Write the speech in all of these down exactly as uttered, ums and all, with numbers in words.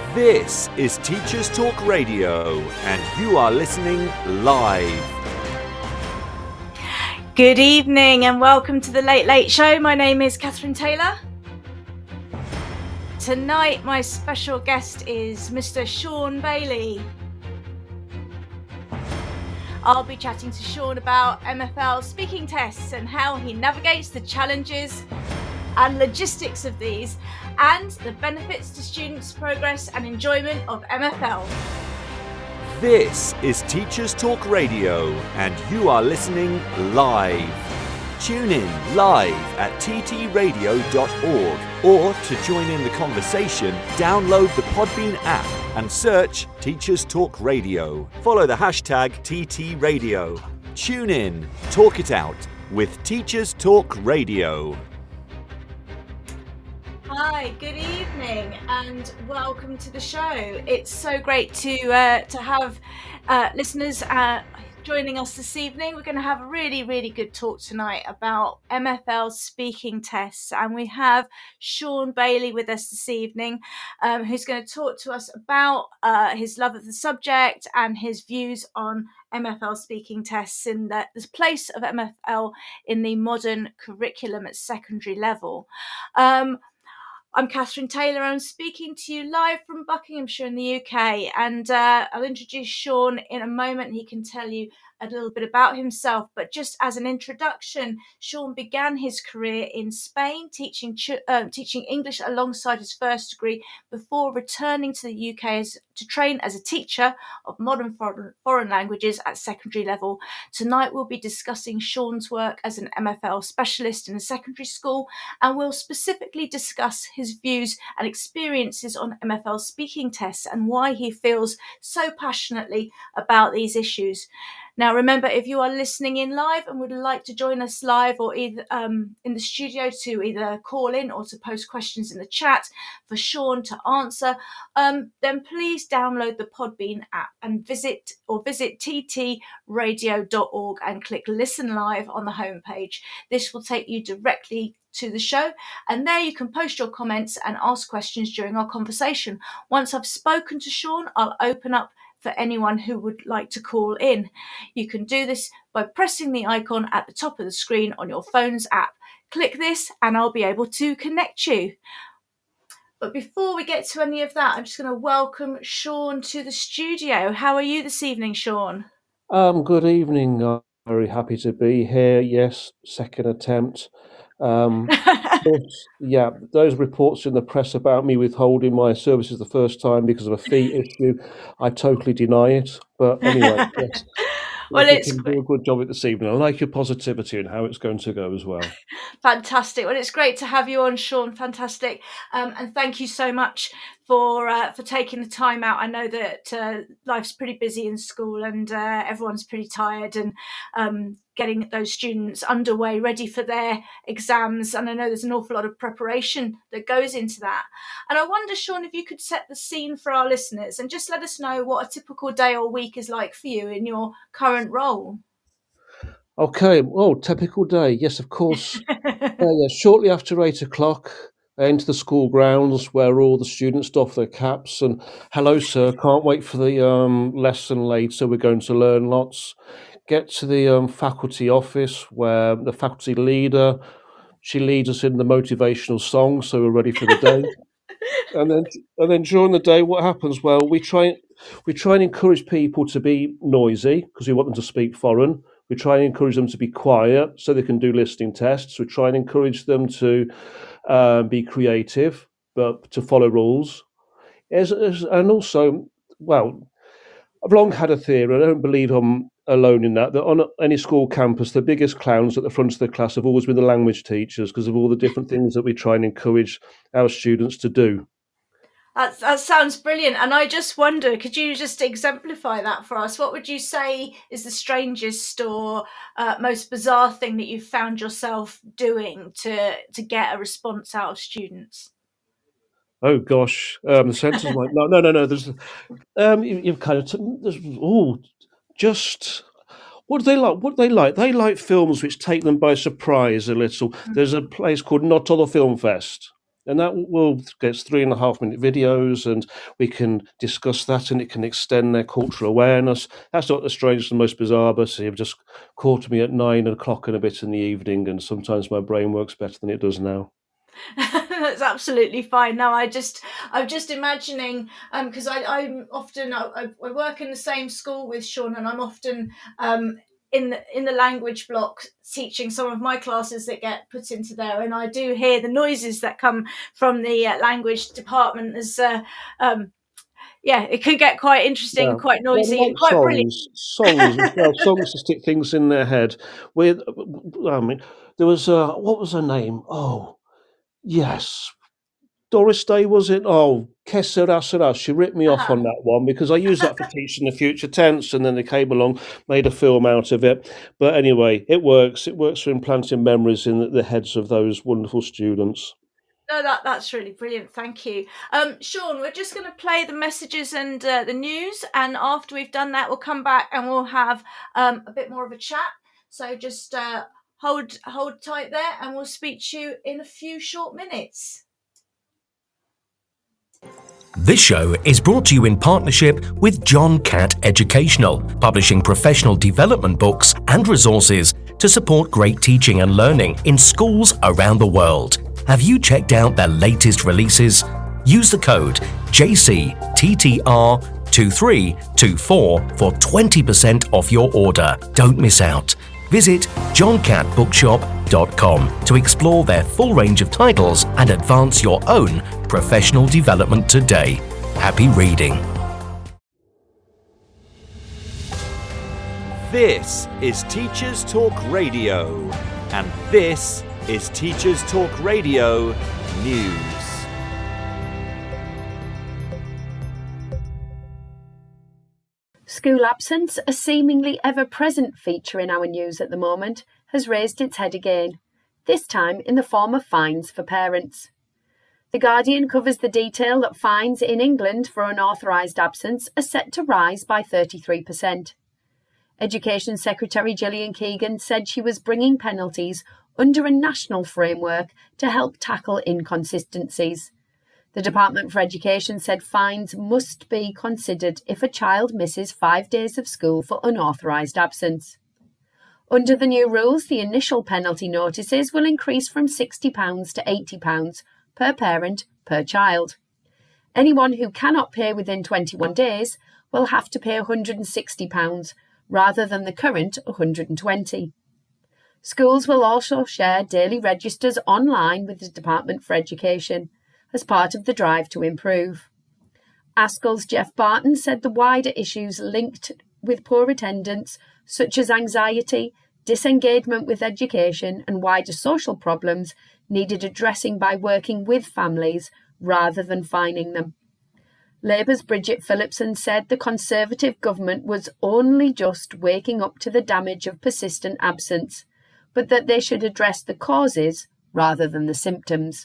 This is Teachers Talk Radio, and you are listening live. Good evening and welcome to the Late Late Show. My name is Catherine Taylor. Tonight my special guest is Mister Sean Bailey. I'll be chatting to Sean about M F L speaking tests and how he navigates the challenges and logistics of these, and the benefits to students' progress and enjoyment of M F L. This is Teachers Talk Radio, and you are listening live. Tune in live at t t radio dot org, or to join in the conversation, download the Podbean app and search Teachers Talk Radio. Follow the hashtag T T Radio. Tune in, talk it out with Teachers Talk Radio. Hi, good evening and welcome to the show. It's so great to uh, to have uh, listeners uh, joining us this evening. We're going to have a really, really good talk tonight about M F L speaking tests, and we have Sean Bailey with us this evening, um, who's going to talk to us about uh, his love of the subject and his views on M F L speaking tests and the, the place of M F L in the modern curriculum at secondary level. Um, I'm Catherine Taylor. I'm speaking to you live from Buckinghamshire in the U K, and uh, I'll introduce Sean in a moment. He can tell you a little bit about himself, but just as an introduction, Sean began his career in Spain teaching ch- uh, teaching English alongside his first degree before returning to the U K as, to train as a teacher of modern foreign, foreign languages at secondary level. Tonight we'll be discussing Sean's work as an M F L specialist in a secondary school, and we'll specifically discuss his views and experiences on M F L speaking tests and why he feels so passionately about these issues. Now, remember, if you are listening in live and would like to join us live or either um, in the studio to either call in or to post questions in the chat for Sean to answer, um, then please download the Podbean app and visit or visit t t radio dot org and click Listen Live on the homepage. This will take you directly to the show, and there you can post your comments and ask questions during our conversation. Once I've spoken to Sean, I'll open up for anyone who would like to call in. You can do this by pressing the icon at the top of the screen on your phone's app. Click this and I'll be able to connect you. But before we get to any of that, I'm just going to welcome Sean to the studio. How are you this evening, Sean? Um, good evening. I'm very happy to be here. Yes, second attempt. Um, but, yeah, those reports in the press about me withholding my services the first time because of a fee issue, I totally deny it. But anyway, yes. Well, you it's can do a good job this evening. I like your positivity and how it's going to go as well. Fantastic. Well, it's great to have you on, Sean. Fantastic. Um, and thank you so much for uh, for taking the time out. I know that uh, life's pretty busy in school and uh, everyone's pretty tired, and um, getting those students underway, ready for their exams. And I know there's an awful lot of preparation that goes into that. And I wonder, Sean, if you could set the scene for our listeners and just let us know what a typical day or week is like for you in your current role. Okay, well, typical day. Yes, of course. uh, yeah, shortly after eight o'clock, I enter the school grounds where all the students doff their caps and, hello, sir, can't wait for the um, lesson later. We're going to learn lots. Get to the um, faculty office where the faculty leader, she leads us in the motivational song, so we're ready for the day. and then, and then during the day, what happens? Well, we try, we try and encourage people to be noisy because we want them to speak foreign. We try and encourage them to be quiet so they can do listening tests. We try and encourage them to uh, be creative, but to follow rules. As, as, and also, well, I've long had a theory, I don't believe I'm alone in that, that on any school campus, the biggest clowns at the front of the class have always been the language teachers because of all the different things that we try and encourage our students to do. That, that sounds brilliant. And I just wonder, could you just exemplify that for us? What would you say is the strangest or uh, most bizarre thing that you've found yourself doing to, to get a response out of students? Oh, gosh. Um, the sentence like, no, no, no, no. There's, um, you, you've kind of, oh, just... What do they like? What do they like? They like films which take them by surprise a little. There's a place called Not Other Film Fest. And that will get three and a half minute videos, and we can discuss that, and it can extend their cultural awareness. That's not the strangest and most bizarre, but you've just caught me at nine o'clock and a bit in the evening, and sometimes my brain works better than it does now. That's absolutely fine. Now, I just, I'm just imagining, because um, I, I'm often, I, I work in the same school with Sean, and I'm often um, in the in the language block teaching some of my classes that get put into there, and I do hear the noises that come from the uh, language department. As uh, um, yeah, it could get quite interesting, yeah. quite noisy, well, like and quite songs, brilliant. Songs, as well, songs to stick things in their head. With, I mean, there was uh, what was her name? Oh. Yes, Doris Day, was it? Oh, Que sera sera. She ripped me off on that one because I used that for teaching the future tense, and then they came along, made a film out of it. But anyway, it works. It works for implanting memories in the heads of those wonderful students. No, that that's really brilliant. Thank you. Um, Sean, we're just going to play the messages and uh, the news, and after we've done that, we'll come back and we'll have um, a bit more of a chat. So just... Uh, Hold hold tight there, and we'll speak to you in a few short minutes. This show is brought to you in partnership with John Catt Educational, publishing professional development books and resources to support great teaching and learning in schools around the world. Have you checked out their latest releases? Use the code J C T T R two three two four for twenty percent off your order. Don't miss out. Visit john catt bookshop dot com to explore their full range of titles and advance your own professional development today. Happy reading. This is Teachers Talk Radio, and this is Teachers Talk Radio News. School absence, a seemingly ever-present feature in our news at the moment, has raised its head again, this time in the form of fines for parents. The Guardian covers the detail that fines in England for unauthorised absence are set to rise by thirty-three percent. Education Secretary Gillian Keegan said she was bringing penalties under a national framework to help tackle inconsistencies. The Department for Education said fines must be considered if a child misses five days of school for unauthorised absence. Under the new rules, the initial penalty notices will increase from sixty pounds to eighty pounds per parent per child. Anyone who cannot pay within twenty-one days will have to pay one hundred sixty pounds rather than the current one hundred twenty pounds. Schools will also share daily registers online with the Department for Education as part of the drive to improve. ASCL's Jeff Barton said the wider issues linked with poor attendance, such as anxiety, disengagement with education and wider social problems, needed addressing by working with families rather than fining them. Labour's Bridget Phillipson said the Conservative government was only just waking up to the damage of persistent absence, but that they should address the causes rather than the symptoms.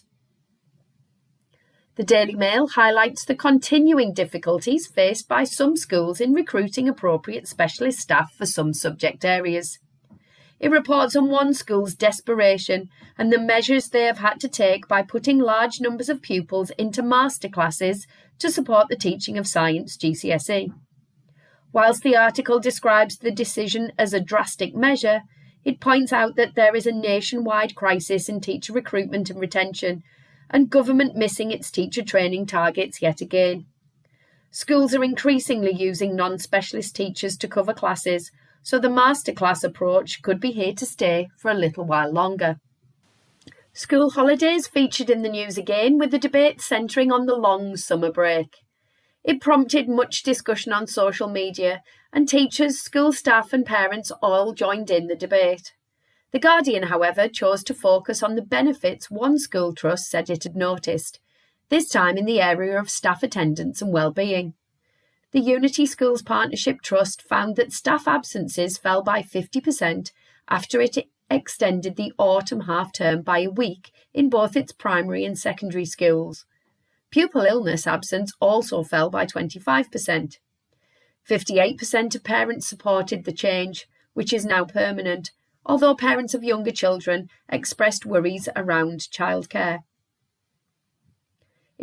The Daily Mail highlights the continuing difficulties faced by some schools in recruiting appropriate specialist staff for some subject areas. It reports on one school's desperation and the measures they have had to take by putting large numbers of pupils into masterclasses to support the teaching of science G C S E. Whilst the article describes the decision as a drastic measure, it points out that there is a nationwide crisis in teacher recruitment and retention, and government missing its teacher training targets yet again. Schools are increasingly using non-specialist teachers to cover classes, so the masterclass approach could be here to stay for a little while longer. School holidays featured in the news again, with the debate centring on the long summer break. It prompted much discussion on social media, and teachers, school staff and parents all joined in the debate. The Guardian, however, chose to focus on the benefits one school trust said it had noticed, this time in the area of staff attendance and well-being. The Unity Schools Partnership Trust found that staff absences fell by fifty percent after it extended the autumn half-term by a week in both its primary and secondary schools. Pupil illness absence also fell by twenty-five percent. fifty-eight percent of parents supported the change, which is now permanent, although parents of younger children expressed worries around childcare.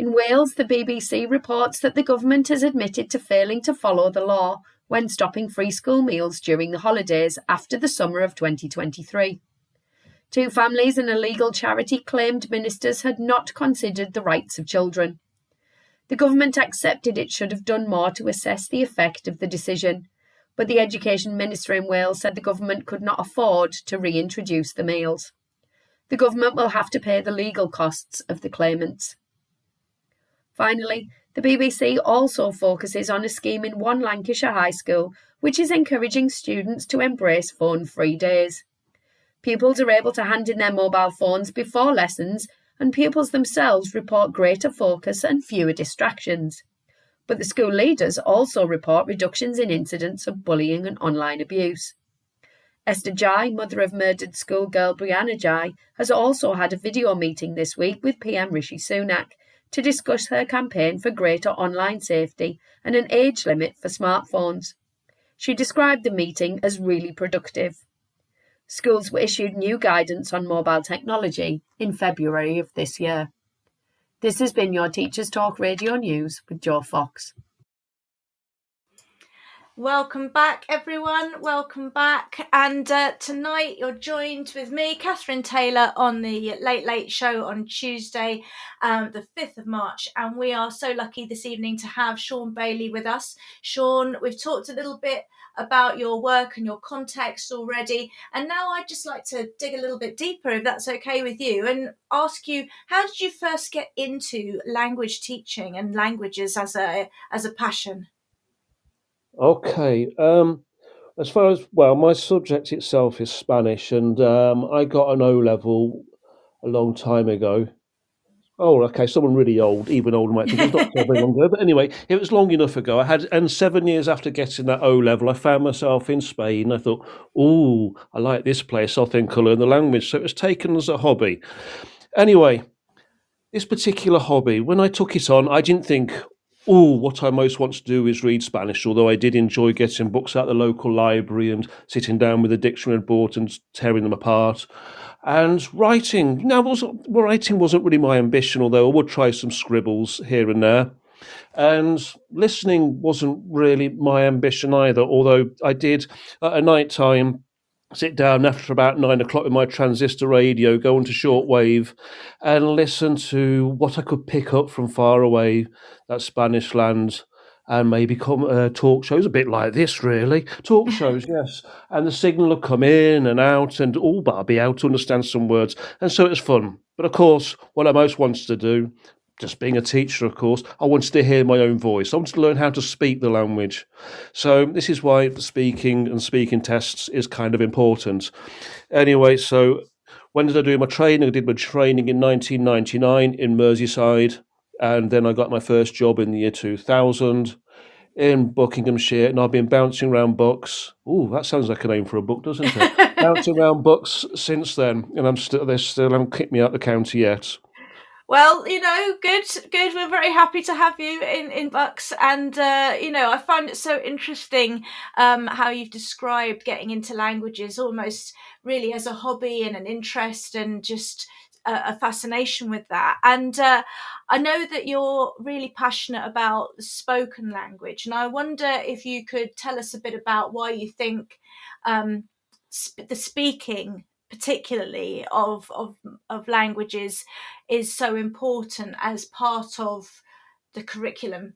In Wales, the B B C reports that the government has admitted to failing to follow the law when stopping free school meals during the holidays after the summer of twenty twenty-three. Two families and a legal charity claimed ministers had not considered the rights of children. The government accepted it should have done more to assess the effect of the decision, but the Education Minister in Wales said the government could not afford to reintroduce the meals. The government will have to pay the legal costs of the claimants. Finally, the B B C also focuses on a scheme in one Lancashire high school which is encouraging students to embrace phone-free days. Pupils are able to hand in their mobile phones before lessons, and pupils themselves report greater focus and fewer distractions. But the school leaders also report reductions in incidents of bullying and online abuse. Esther Jai, mother of murdered schoolgirl Brianna Jai, has also had a video meeting this week with P M Rishi Sunak to discuss her campaign for greater online safety and an age limit for smartphones. She described the meeting as really productive. Schools were issued new guidance on mobile technology in February of this year. This has been your Teachers Talk Radio News with Jo Fox. Welcome back, everyone. Welcome back. And uh, tonight you're joined with me, Catherine Taylor, on the Late Late Show on Tuesday, um, the fifth of March. And we are so lucky this evening to have Sean Bailey with us. Sean, we've talked a little bit about your work and your context already. And now I'd just like to dig a little bit deeper, if that's okay with you, and ask you, how did you first get into language teaching and languages as a as a passion? Okay. Um, as far as, well, my subject itself is Spanish, and um, I got an O-level a long time ago. Oh, okay, someone really old, even older might think it's not so very long ago. But anyway, it was long enough ago. I had, and seven years after getting that O-level, I found myself in Spain. I thought, ooh, I like this place. I think I'll learn the language. So it was taken as a hobby. Anyway, this particular hobby, when I took it on, I didn't think, oh, what I most want to do is read Spanish, although I did enjoy getting books out of the local library and sitting down with a dictionary board and tearing them apart. And writing, now wasn't, writing wasn't really my ambition, although I would try some scribbles here and there. And listening wasn't really my ambition either, although I did at a night time sit down after about nine o'clock with my transistor radio, go onto shortwave and listen to what I could pick up from far away, that Spanish land, and maybe come, uh, talk shows, a bit like this, really. Talk shows, yes. And the signal would come in and out, and all but I'd be able to understand some words. And so it was fun. But of course, what I most wanted to do, just being a teacher, of course, I wanted to hear my own voice. I wanted to learn how to speak the language. So this is why speaking and speaking tests is kind of important. Anyway, so when did I do my training? I did my training in nineteen ninety-nine in Merseyside, and then I got my first job in the year two thousand in Buckinghamshire, and I've been bouncing around books. Ooh, that sounds like a name for a book, doesn't it? Bouncing around books since then, and I'm still they still haven't kicked me out the county yet. Well, you know, good, good. We're very happy to have you in, in Bucks. And, uh, you know, I find it so interesting um, how you've described getting into languages almost really as a hobby and an interest and just a, a fascination with that. And uh, I know that you're really passionate about the spoken language. And I wonder if you could tell us a bit about why you think um, sp- the speaking particularly of, of of languages is so important as part of the curriculum.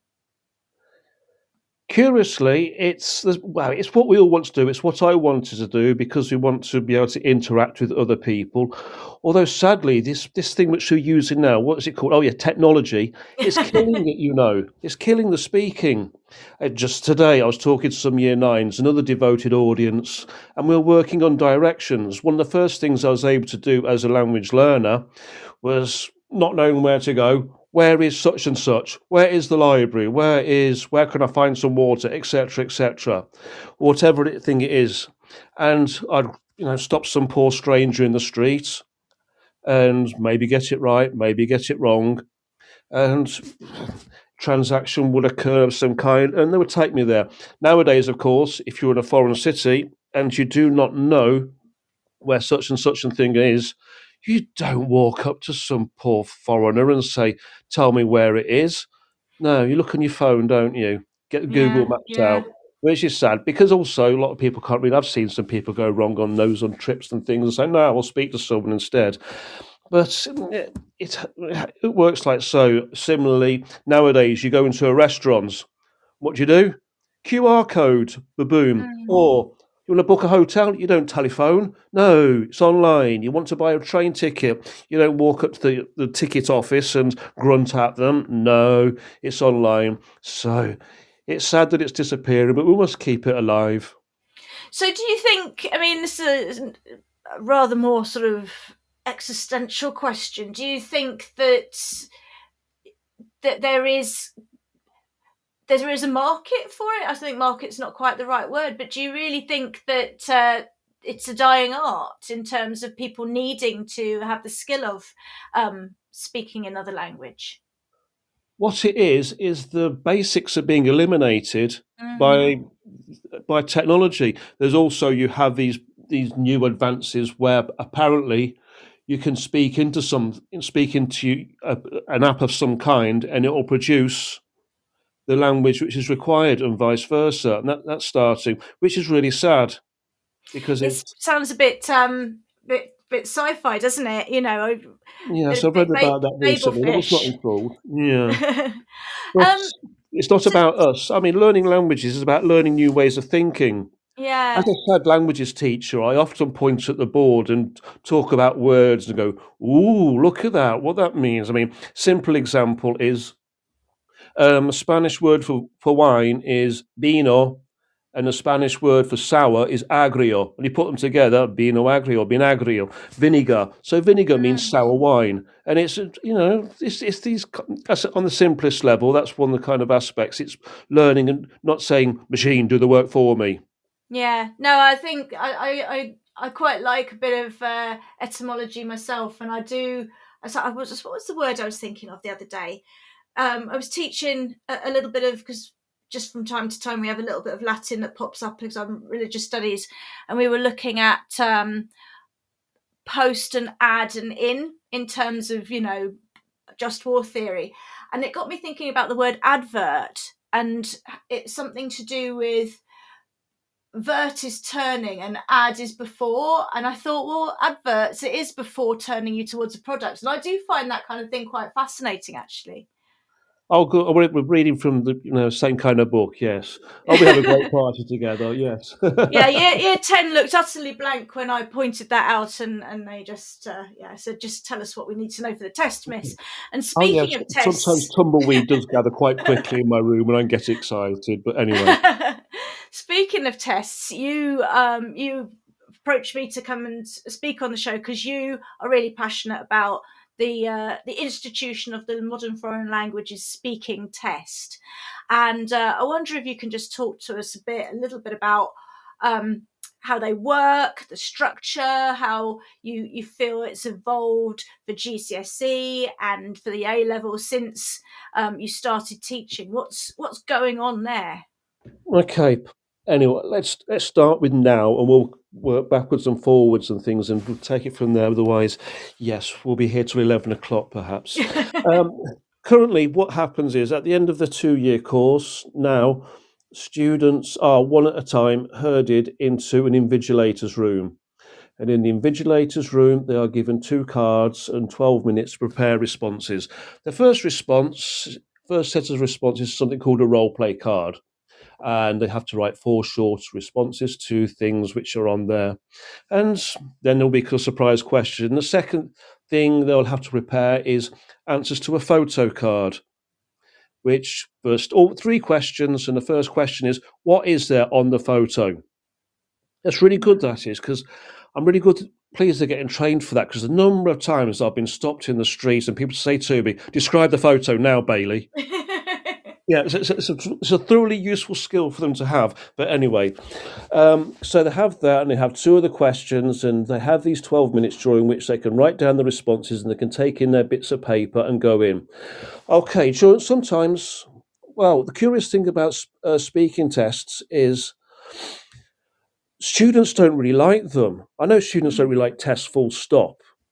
Curiously, it's well, it's what we all want to do. It's what I wanted to do because we want to be able to interact with other people. Although sadly, this this thing which we're using now, what is it called? Oh yeah, technology. It's killing it. You know, it's killing the speaking. Uh, just today, I was talking to some year nines, another devoted audience, and we were working on directions. One of the first things I was able to do as a language learner was not knowing where to go. Where is such and such? Where is the library? Where is, where can I find some water, et cetera, et cetera, whatever it, thing it is. And I'd, you know, stop some poor stranger in the street and maybe get it right, maybe get it wrong. And transaction would occur of some kind and they would take me there. Nowadays, of course, if you're in a foreign city and you do not know where such and such a thing is, You don't walk up to some poor foreigner and say, tell me where it is. No, you look on your phone, don't you? Get Google Yeah, Maps yeah. out, which is sad because also a lot of people can't read. I've seen some people go wrong on those on trips and things and say, no, I'll speak to someone instead. But it, it, it works like so. Similarly, nowadays you go into a restaurant. What do you do? Q R code, baboom. Mm. Or you want to book a hotel? You don't telephone. No, it's online. You want to buy a train ticket? You don't walk up to the, the ticket office and grunt at them. No, it's online. So it's sad that it's disappearing, but we must keep it alive. So do you think, I mean, this is a rather more sort of existential question. Do you think that that there is there is a market for it? I think market's not quite the right word, but do you really think that uh, it's a dying art in terms of people needing to have the skill of um, speaking another language? What it is is the basics are being eliminated mm-hmm. by by technology. There's also you have these these new advances where apparently you can speak into some speak into a, an app of some kind, and it will produce the language which is required, and vice versa. And that, that's starting, which is really sad because it sounds a bit um bit bit sci-fi, doesn't it? You know. Yes, I've read about that recently. That was not installed. Yeah. um, it's not about us. I mean, learning languages is about learning new ways of thinking. Yeah. As a sad languages teacher, I often point at the board and talk about words and go, ooh, look at that, what that means. I mean, simple example is um, a Spanish word for, for wine is vino, and the Spanish word for sour is agrio. And you put them together, vino agrio, vinagrio, vinegar. So vinegar means mm. sour wine. And it's, you know, it's, it's these, that's on the simplest level, that's one of the kind of aspects. It's learning and not saying, machine, do the work for me. Yeah, no, I think I, I, I, I quite like a bit of uh, etymology myself. And I do, I was just, what was the word I was thinking of the other day? Um, I was teaching a, a little bit of, because just from time to time we have a little bit of Latin that pops up because I'm religious studies, and we were looking at um, post and add and in in terms of, you know, just war theory, and it got me thinking about the word advert, and it's something to do with vert is turning and ad is before, and I thought, well, adverts, it is before turning you towards a product, and I do find that kind of thing quite fascinating, actually. Oh, good. We're reading from the you know same kind of book, yes. Oh, we have a great party together, yes. Yeah, year, year ten looked utterly blank when I pointed that out, and, and they just, uh, yeah, said, just tell us what we need to know for the test, miss. And speaking oh, yes. of tests... Sometimes tumbleweed does gather quite quickly in my room and I get excited, but anyway. Speaking of tests, you um, you approached me to come and speak on the show because you are really passionate about the uh, the institution of the Modern Foreign Languages Speaking Test. And uh, I wonder if you can just talk to us a bit, a little bit about um, how they work, the structure, how you, you feel it's evolved for G C S E and for the A-level since um, you started teaching. What's what's going on there? Okay. Anyway, let's let's start with now, and we'll work backwards and forwards and things, and we'll take it from there. Otherwise, yes, we'll be here till eleven o'clock, perhaps. um, currently, what happens is at the end of the two-year course, now students are one at a time herded into an invigilator's room, and in the invigilator's room, they are given two cards and twelve minutes to prepare responses. The first response, first set of responses, is something called a role play card. And they have to write four short responses to things which are on there. And then there'll be a surprise question. The second thing they'll have to prepare is answers to a photo card, which first, all three questions. And the first question is, what is there on the photo? That's really good, that is, because I'm really good. Pleased they're getting trained for that, because the number of times I've been stopped in the streets and people say to me, describe the photo now, Bailey. Yeah, it's, it's, it's, a, it's a thoroughly useful skill for them to have. But anyway, um, so they have that, and they have two other questions, and they have these twelve minutes during which they can write down the responses, and they can take in their bits of paper and go in. Okay, so sometimes, well, the curious thing about uh, speaking tests is students don't really like them. I know students don't really like tests full stop,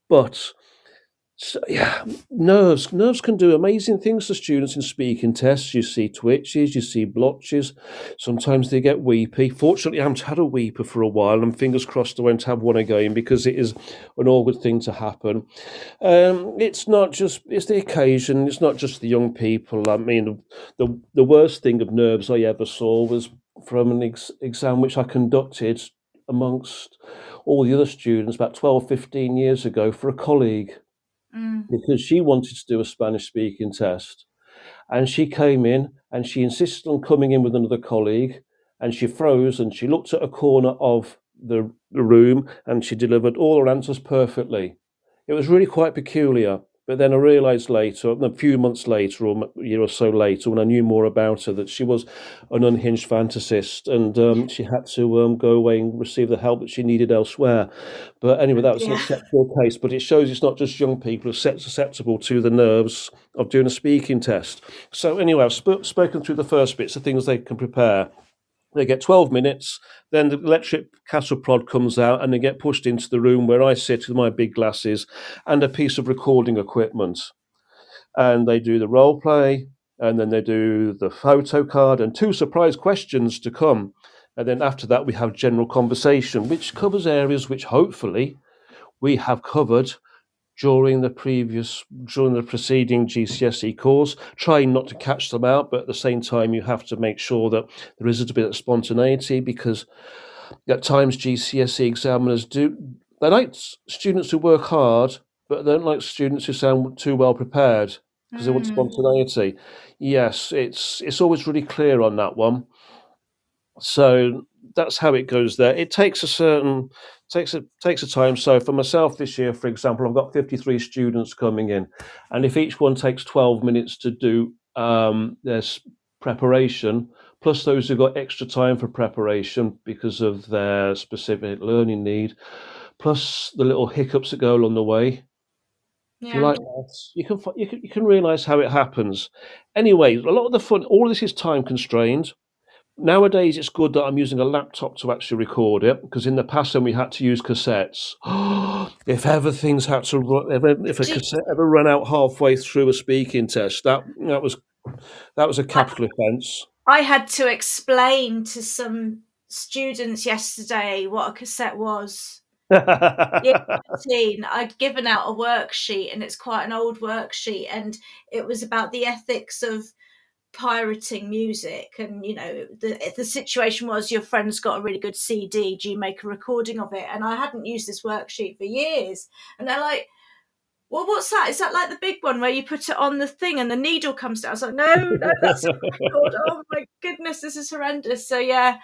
But so, yeah, nerves. Nerves can do amazing things to students in speaking tests. You see twitches, you see blotches. Sometimes they get weepy. Fortunately, I haven't had a weeper for a while, and fingers crossed I won't have one again, because it is an awkward thing to happen. Um, it's not just, it's the occasion. It's not just the young people. I mean, the the worst thing of nerves I ever saw was from an ex- exam which I conducted amongst all the other students about twelve, fifteen years ago for a colleague, Mm. because she wanted to do a Spanish speaking test. And she came in and she insisted on coming in with another colleague, and she froze and she looked at a corner of the, the room and she delivered all her answers perfectly. It was really quite peculiar. But then I realised later, a few months later, or a year or so later, when I knew more about her, that she was an unhinged fantasist, and um, she had to um, go away and receive the help that she needed elsewhere. But anyway, that was an Yeah. exceptional case. But it shows it's not just young people who are susceptible to the nerves of doing a speaking test. So anyway, I've sp- spoken through the first bits, the things they can prepare. They get twelve minutes, then the electric cattle prod comes out and they get pushed into the room where I sit with my big glasses and a piece of recording equipment. And they do the role play, and then they do the photo card and two surprise questions to come. And then after that, we have general conversation, which covers areas which hopefully we have covered during the previous, during the preceding G C S E course, trying not to catch them out, but at the same time, you have to make sure that there is a bit of spontaneity, because at times G C S E examiners do, they like students who work hard, but they don't like students who sound too well prepared, because they want Mm. spontaneity. Yes, it's it's always really clear on that one. So that's how it goes there. It takes a certain takes a takes a time. So for myself this year, for example, I've got fifty-three students coming in, and if each one takes twelve minutes to do um, their s- preparation, plus those who've got extra time for preparation because of their specific learning need, plus the little hiccups that go along the way. If you Yeah. like maths, you can fi- you can you can realise how it happens. Anyway, a lot of the fun, all of this is time constrained. Nowadays, it's good that I'm using a laptop to actually record it, because in the past, when we had to use cassettes, if ever things had to run, if, if a Do- cassette ever ran out halfway through a speaking test, that that was that was a capital offence. I had to explain to some students yesterday what a cassette was. Yeah, seen. I'd given out a worksheet, and it's quite an old worksheet, and it was about the ethics of pirating music. And you know, the the situation was, your friend's got a really good C D, do you make a recording of it? And I hadn't used this worksheet for years, and they're like, well, what's that? Is that like the big one where you put it on the thing and the needle comes down? I was like, no, no, that's not a record. Oh my goodness, this is horrendous. So yeah,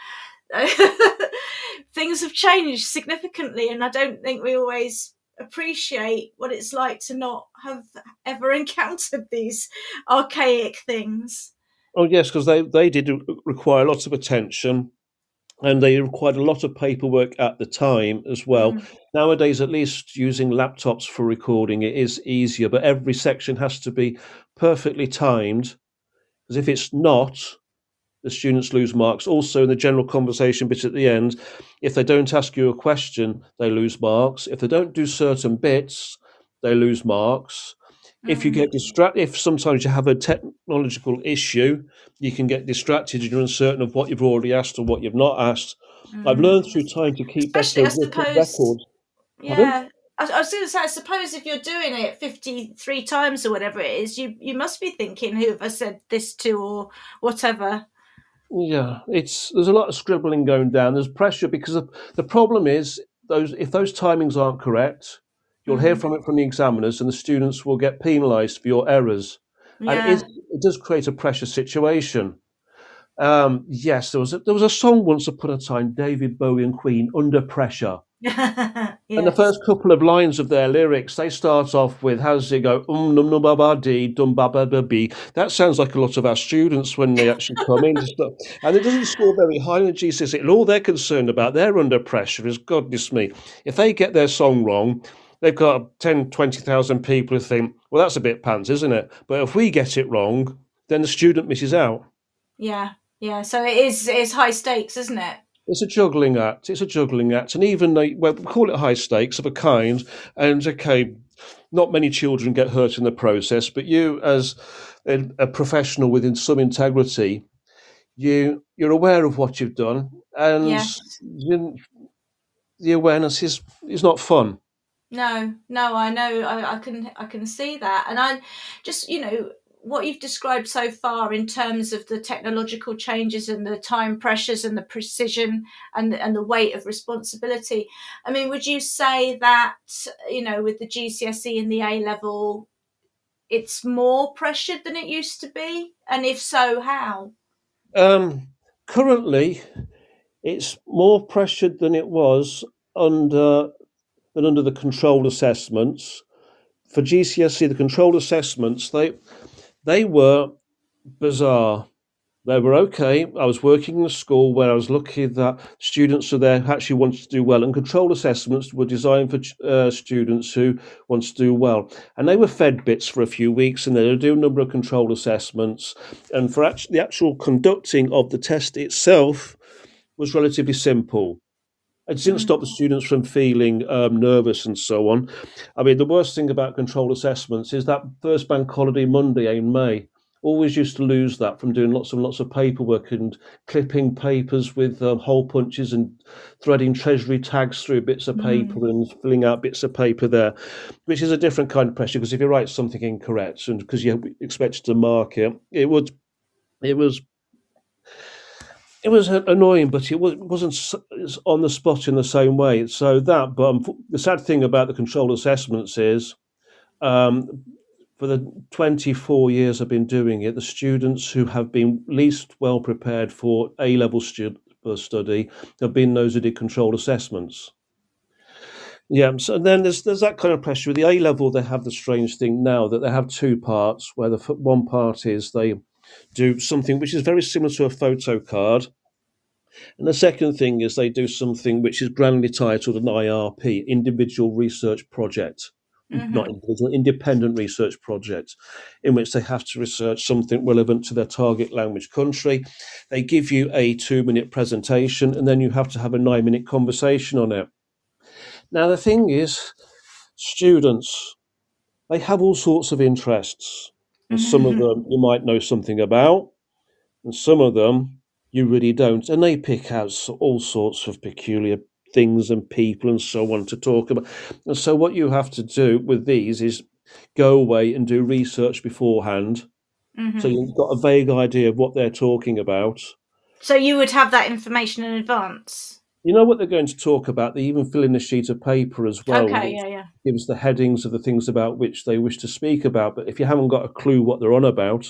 things have changed significantly, and I don't think we always appreciate what it's like to not have ever encountered these archaic things. Oh yes, because they they did require lots of attention, and they required a lot of paperwork at the time as well. Mm. Nowadays, at least using laptops for recording, it is easier, but every section has to be perfectly timed, because if it's not, the students lose marks. Also, in the general conversation bit at the end, if they don't ask you a question, they lose marks. If they don't do certain bits, they lose marks. If you Mm. get distracted, if sometimes you have a technological issue, you can get distracted and you're uncertain of what you've already asked or what you've not asked. I've Mm. learned through time to keep Especially, I better written suppose, records. Pardon? yeah. I, I was going to say, I suppose if you're doing it fifty-three times or whatever it is, you, you must be thinking, who have I said this to, or whatever. Yeah, it's there's a lot of scribbling going down. There's pressure because of, the problem is those if those timings aren't correct, you'll hear Mhm. from it from the examiners, and the students will get penalised for your errors. And it, Yeah. is, it does create a pressure situation. Um, yes, there was a, there was a song once upon a time, David Bowie and Queen, Under Pressure. And the Yes. first couple of lines of their lyrics, they start off with, how does it go? Um, num, num, ba, ba, dee, dum, ba, ba, ba, bee. That sounds like a lot of our students when they actually come in. And it doesn't score very high in G C S E. And all they're concerned about, they're under pressure, is, goodness me, if they get their song wrong, they've got ten, twenty thousand people who think, well, that's a bit pants, isn't it? But if we get it wrong, then the student misses out. Yeah. Yeah. So it is, it is high stakes, isn't it? It's a juggling act. It's a juggling act, and even they, well, we call it high stakes of a kind. And okay, not many children get hurt in the process, but you, as a, a professional within some integrity, you you're aware of what you've done, and Yes. you, the awareness is is not fun. No, no, I know. I, I can I can see that, and I just you know what you've described so far in terms of the technological changes and the time pressures and the precision and and the weight of responsibility. I mean, would you say that you know with the G C S E and the A level, it's more pressured than it used to be, and if so, how? Um, currently, it's more pressured than it was under than under the controlled assessments. For G C S E, the controlled assessments they they were bizarre. They were okay. I was working in a school where I was lucky that students are there who actually wanted to do well, and controlled assessments were designed for uh, students who want to do well. And they were fed bits for a few weeks, and they would do a number of controlled assessments. And for actually, the actual conducting of the test itself was relatively simple. It didn't Mm. stop the students from feeling um, nervous and so on. I mean, the worst thing about controlled assessments is that first bank holiday Monday in May. Always used to lose that from doing lots and lots of paperwork and clipping papers with um, hole punches and threading treasury tags through bits of paper Mm. and filling out bits of paper there, which is a different kind of pressure because if you write something incorrect and because you expected to mark it, it would, it was It was annoying, but it wasn't on the spot in the same way. So that, but the sad thing about the controlled assessments is, um, for the twenty-four years I've been doing it, the students who have been least well prepared for A-level stu- study have been those who did controlled assessments. Yeah, so then there's there's that kind of pressure. With the A-level, they have the strange thing now that they have two parts, where the one part is they do something which is very similar to a photo card. And the second thing is they do something which is grandly titled an I R P, Individual Research Project, Mm-hmm. not individual, independent research project, in which they have to research something relevant to their target language country. They give you a two-minute presentation, and then you have to have a nine-minute conversation on it. Now, the thing is, students, they have all sorts of interests, and some of them you might know something about, and some of them you really don't. And they pick out all sorts of peculiar things and people and so on to talk about. And so what you have to do with these is go away and do research beforehand. Mm-hmm. So you've got a vague idea of what they're talking about. So you would have that information in advance? You know what they're going to talk about. They even fill in a sheet of paper as well. Okay, yeah, yeah. Gives the headings of the things about which they wish to speak about. But if you haven't got a clue what they're on about,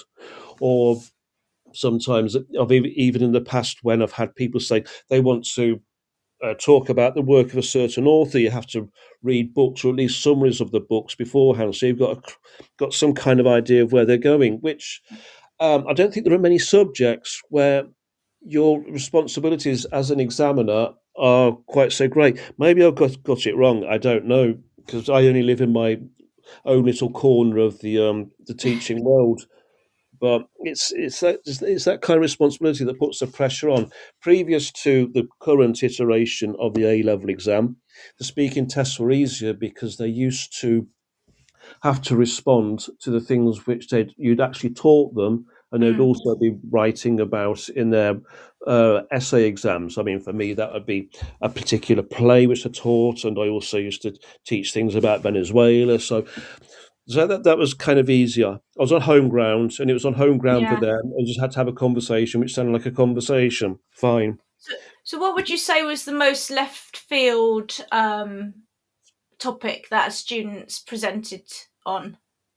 or sometimes I've even in the past when I've had people say they want to uh, talk about the work of a certain author, you have to read books or at least summaries of the books beforehand, so you've got a, got some kind of idea of where they're going, which um, I don't think there are many subjects where your responsibilities as an examiner are quite so great. Maybe I've got, got it wrong, I don't know, because I only live in my own little corner of the um, the teaching world. But it's it's that it's that kind of responsibility that puts the pressure on. Previous to the current iteration of the A-level exam, the speaking tests were easier because they used to have to respond to the things which they'd you'd actually taught them, and they'd Mm. also be writing about in their uh, essay exams. I mean, for me, that would be a particular play which I taught, and I also used to teach things about Venezuela. So. So that, that was kind of easier. I was on home ground, and it was on home ground Yeah. for them. I just had to have a conversation, which sounded like a conversation. Fine. So, so what would you say was the most left field um, topic that students presented on?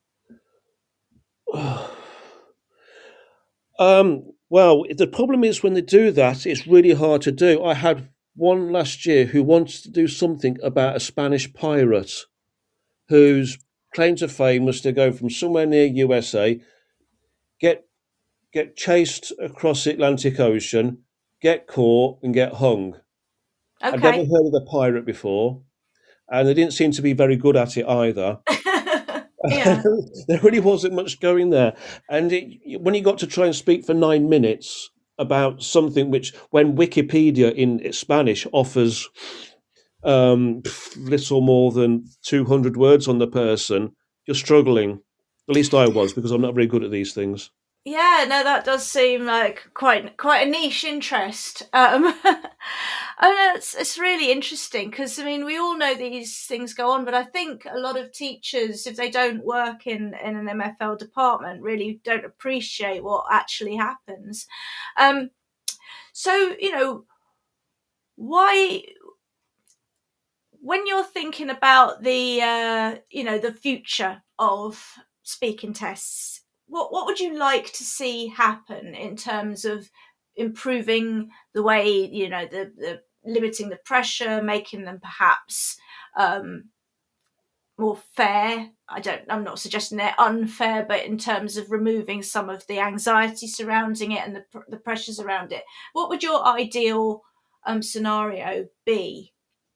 um, well, the problem is when they do that, it's really hard to do. I had one last year who wanted to do something about a Spanish pirate whose claim to fame was to go from somewhere near U S A, get get chased across the Atlantic Ocean, get caught, and get hung. I'd never Okay. heard of the pirate before, and they didn't seem to be very good at it either. Yeah. There really wasn't much going there. And it, when he got to try and speak for nine minutes, about something which, when Wikipedia in Spanish offers um, little more than two hundred words on the person, you're struggling. At least I was, because I'm not very good at these things. Yeah, no, that does seem like quite quite a niche interest. Um, oh, no, it's it's really interesting because I mean we all know these things go on, but I think a lot of teachers, if they don't work in, in an M F L department, really don't appreciate what actually happens. Um, so you know, why when you're thinking about the uh, you know the future of speaking tests, what what would you like to see happen in terms of improving the way, you know, the, the limiting the pressure, making them perhaps um, more fair? I don't. I'm not suggesting they're unfair, but in terms of removing some of the anxiety surrounding it and the the pressures around it, what would your ideal um, scenario be?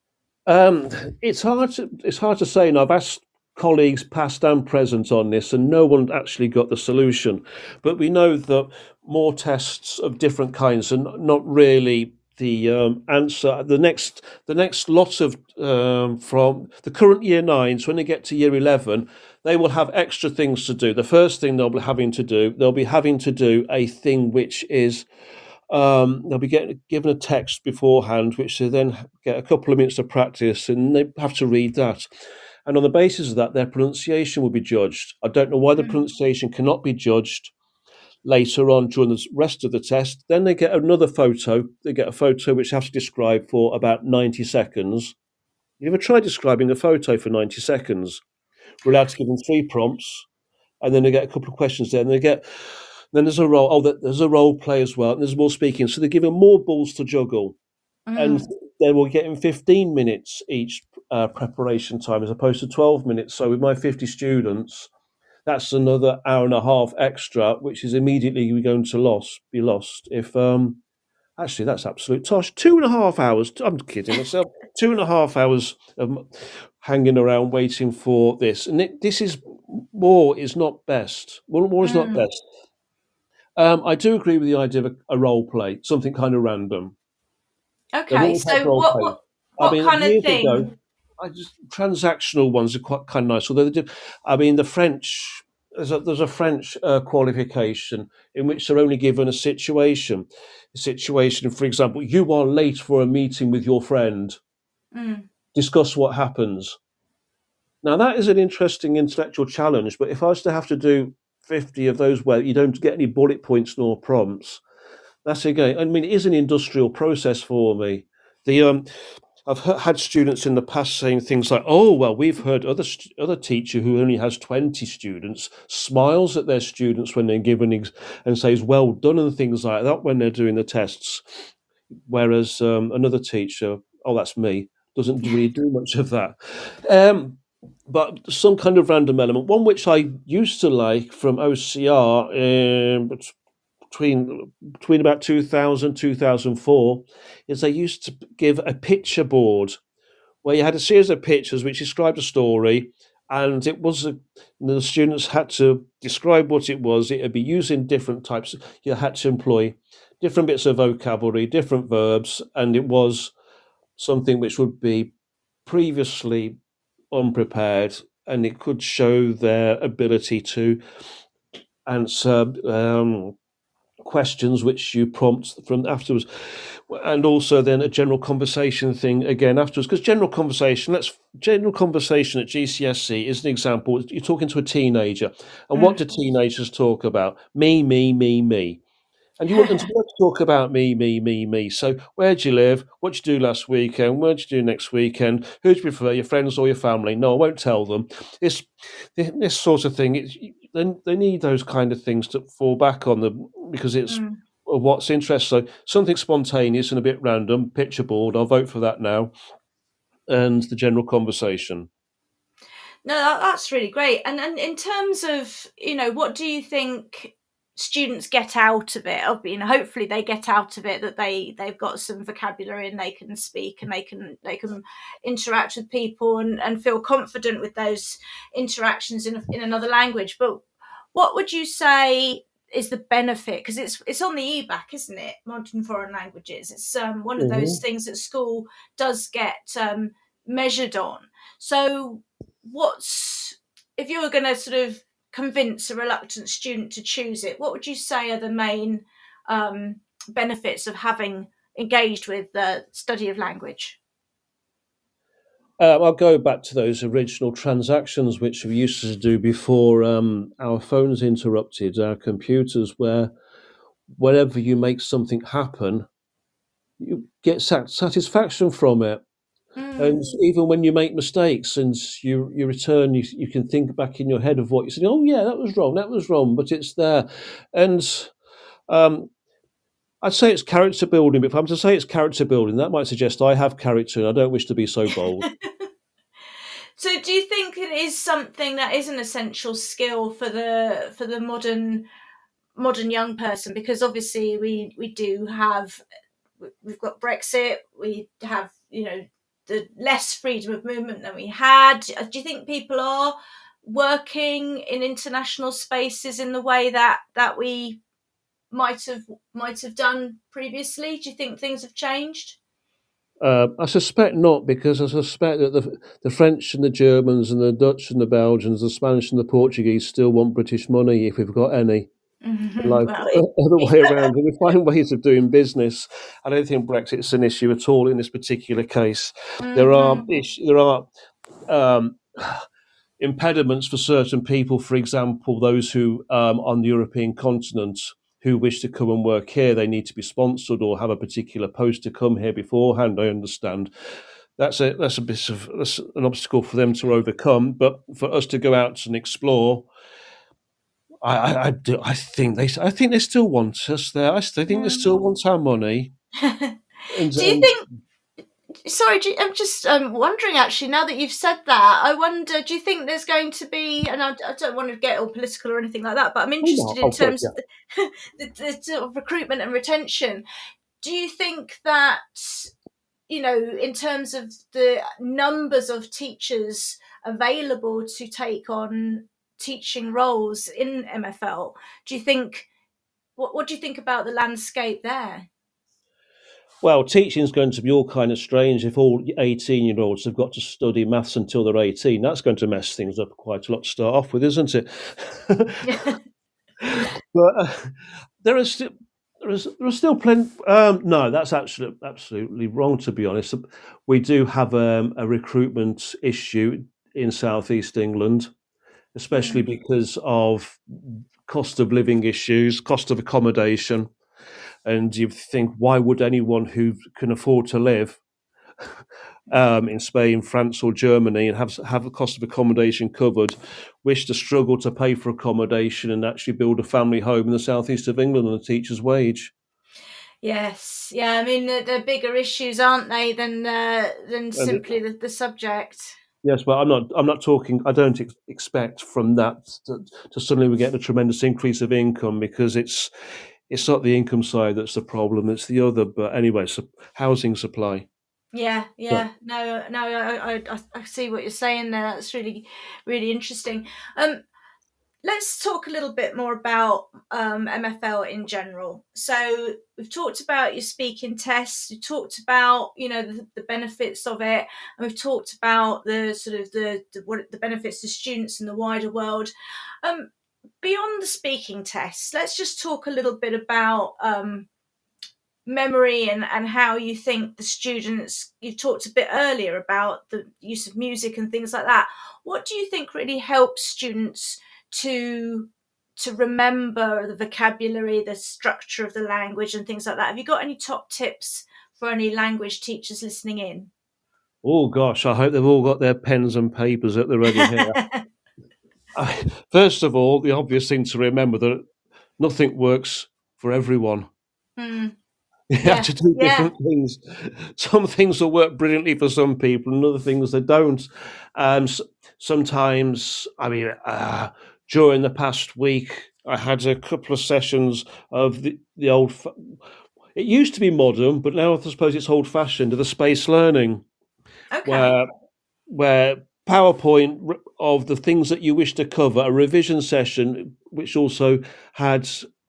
Um, it's hard to it's hard to say, and I've asked colleagues past and present on this, and no one actually got the solution. But we know that more tests of different kinds are not really the um, answer. The next the next lot of um, from the current year nines, when they get to year eleven, they will have extra things to do. The first thing they'll be having to do, they'll be having to do a thing which is Um, they'll be getting given a text beforehand, which they then get a couple of minutes of practice, and they have to read that. And on the basis of that, their pronunciation will be judged. I don't know why the pronunciation cannot be judged later on during the rest of the test. Then they get another photo. They get a photo which they have to describe for about ninety seconds. You ever tried describing a photo for ninety seconds? We're allowed to give them three prompts, and then they get a couple of questions there, and they get then there's a role. Oh, there's a role play as well. And there's more speaking. So they're given more balls to juggle, Mm. and they will get in fifteen minutes each uh, preparation time as opposed to twelve minutes. So with my fifty students, that's another hour and a half extra, which is immediately going to loss be lost if. Um, actually, that's absolute tosh. Two and a half hours. I'm kidding myself. Two and a half hours of hanging around waiting for this, and it, this is more is not best. More, more is not Mm. best. Um, I do agree with the idea of a, a role play, something kind of random. They've Okay, always had so role what play. what I what mean, kind of years thing? ago, I just transactional ones are quite kind of nice. Although they do, I mean, the French there's a, there's a French uh, qualification in which they're only given a situation. A situation, for example, you are late for a meeting with your friend. Mm. Discuss what happens. Now that is an interesting intellectual challenge. But if I was to have to do fifty of those where you don't get any bullet points nor prompts, that's again. I mean, it is an industrial process for me. The um, I've he- had students in the past saying things like, "Oh, well, we've heard other st- other teacher who only has twenty students smiles at their students when they're given ex- and says well done and things like that when they're doing the tests, whereas um, another teacher, oh, that's me, doesn't really do much of that." Um, but some kind of random element, one which I used to like from O C R, um, but between between about two thousand two thousand four, is they used to give a picture board where you had a series of pictures which described a story, and it was a, the students had to describe what it was. It would be using different types. You had to employ different bits of vocabulary, different verbs, and it was something which would be previously unprepared, and it could show their ability to answer um, questions which you prompt from afterwards, and also then a general conversation thing again afterwards. Because general conversation, let's general conversation at G C S E is an example. You're talking to a teenager, and what do teenagers talk about? Me, me, me, me. And you want them to be able to talk about me, me, me, me. So where do you live? What did you do last weekend? What did you do next weekend? Who do you prefer, your friends or your family? No, I won't tell them. It's this sort of thing. It's, they, they need those kind of things to fall back on them because it's Mm. what's interesting. So something spontaneous and a bit random, picture board, I'll vote for that now, and the general conversation. No, that, that's really great. And and in terms of, you know, what do you think students get out of it? Of, you know, hopefully they get out of it that they they've got some vocabulary and they can speak and they can they can interact with people and, and feel confident with those interactions in a, in another language. But what would you say is the benefit? Because it's it's on the E B A C, isn't it? Modern Foreign Languages. It's um, one of Mm-hmm. those things that school does get um, measured on. So, what's if you were going to sort of convince a reluctant student to choose it, what would you say are the main um, benefits of having engaged with the study of language? Uh, I'll go back to those original transactions which we used to do before um, our phones interrupted, our computers, where whenever you make something happen, you get sat- satisfaction from it. Mm. And even when you make mistakes and you you return, you, you can think back in your head of what you said. Oh, yeah, that was wrong, that was wrong, but it's there. And um, I'd say it's character building, but if I'm to say it's character building, that might suggest I have character and I don't wish to be so bold. So do you think it is something that is an essential skill for the for the modern modern young person? Because obviously we, we do have, we've got Brexit, we have, you know, the less freedom of movement than we had. Do you think people are working in international spaces in the way that, that we might have might have done previously? Do you think things have changed? Uh, I suspect not, because I suspect that the the French and the Germans and the Dutch and the Belgians, the Spanish and the Portuguese still want British money if we've got any. Mm-hmm. Like Well, other way around, and we find ways of doing business. I don't think Brexit's an issue at all in this particular case. mm-hmm. There are is- there are um, impediments for certain people. For example, those who um, on the European continent who wish to come and work here, they need to be sponsored or have a particular post to come here beforehand. I understand. That's a that's a bit of that's an obstacle for them to overcome. But for us to go out and explore, I I, I, do, I think they I think they still want us there. I still think Mm. they still want our money. And, do you and, think? Sorry, do you, I'm just um, wondering. Actually, now that you've said that, I wonder. Do you think there's going to be? And I, I don't want to get all political or anything like that, but I'm interested Oh, in terms yeah. of the, the, the sort of recruitment and retention. Do you think that, you know, in terms of the numbers of teachers available to take on teaching roles in M F L, do you think? What What do you think about the landscape there? Well, teaching is going to be all kind of strange if all eighteen-year-olds have got to study maths until they're eighteen. That's going to mess things up quite a lot to start off with, isn't it? But uh, there is still there is there are still plenty. Um, no, that's actually absolutely wrong. To be honest, we do have um, a recruitment issue in southeast England, especially Mm. because of cost of living issues, cost of accommodation. And you think, why would anyone who can afford to live um, in Spain, France, or Germany and have have the cost of accommodation covered, wish to struggle to pay for accommodation and actually build a family home in the southeast of England on a teacher's wage? Yes, yeah. I mean, they're, they're bigger issues, aren't they, than uh, than simply it, the, the subject. Yes, but I'm not. I'm not talking. I don't ex- expect from that to, to suddenly we get a tremendous increase of income, because it's it's not the income side that's the problem. It's the other. But anyway, so housing supply. Yeah, yeah. No, no. I, I, I see what you're saying there. That's really, really interesting. Um, let's talk a little bit more about um, M F L in general. So we've talked about your speaking tests. We talked about, you know, the, the benefits of it, and we've talked about the sort of the, the what the benefits to students in the wider world. Um, beyond the speaking tests, let's just talk a little bit about um, memory and, and how you think the students, you talked a bit earlier about the use of music and things like that. What do you think really helps students to to remember the vocabulary, the structure of the language and things like that? Have you got any top tips for any language teachers listening in? Oh gosh, I hope they've all got their pens and papers at the ready here. First of all, the obvious thing to remember that nothing works for everyone. Mm. You Yeah, have to do yeah. different things. Some things will work brilliantly for some people, and other things they don't. Um, s- sometimes, I mean, uh, during the past week, I had a couple of sessions of the, the old. Fa- it used to be modern, but now I suppose it's old-fashioned. Of the space learning, Okay. where where PowerPoint r- of the things that you wish to cover, a revision session, which also had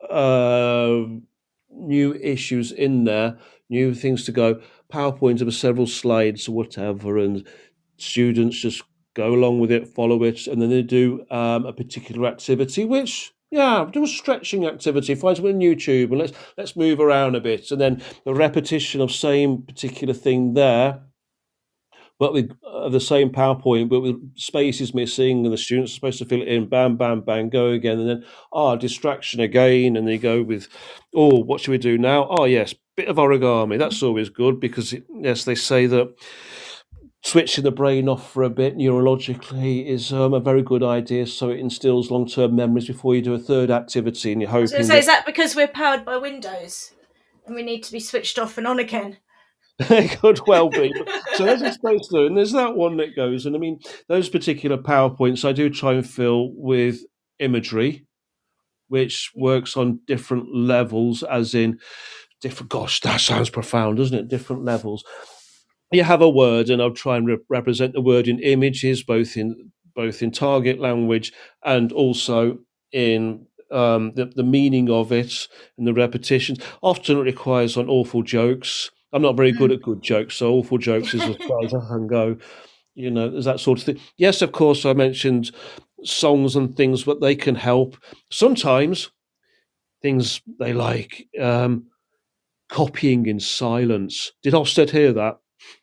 uh, new issues in there, new things to go. PowerPoint of several slides or whatever, and students just go along with it, follow it, and then they do um, a particular activity, which, yeah, do a stretching activity, find something on YouTube, and let's let's move around a bit, and then the repetition of same particular thing there, but with uh, the same PowerPoint, but with spaces missing, and the students are supposed to fill it in, bam, bam, bang, go again, and then, ah, oh, distraction again, and they go with, oh, what should we do now? Oh, yes, bit of origami. That's always good because, it, yes, they say that switching the brain off for a bit neurologically is um, a very good idea, so it instills long-term memories before you do a third activity, and you're hoping... So, so that... is that because we're powered by Windows and we need to be switched off and on again? It could well be. So there's a space there, and there's that one that goes. And I mean, those particular PowerPoints, I do try and fill with imagery, which works on different levels, as in different. Gosh, that sounds profound, doesn't it? Different levels. You have a word, and I'll try and re- represent the word in images, both in both in target language and also in um, the, the meaning of it and the repetitions. Often it requires on awful jokes. I'm not very good at good jokes, so awful jokes is as far as I can go. You know, there's that sort of thing. Yes, of course, I mentioned songs and things, but they can help. Sometimes things they like um, copying in silence. Did Ofsted hear that?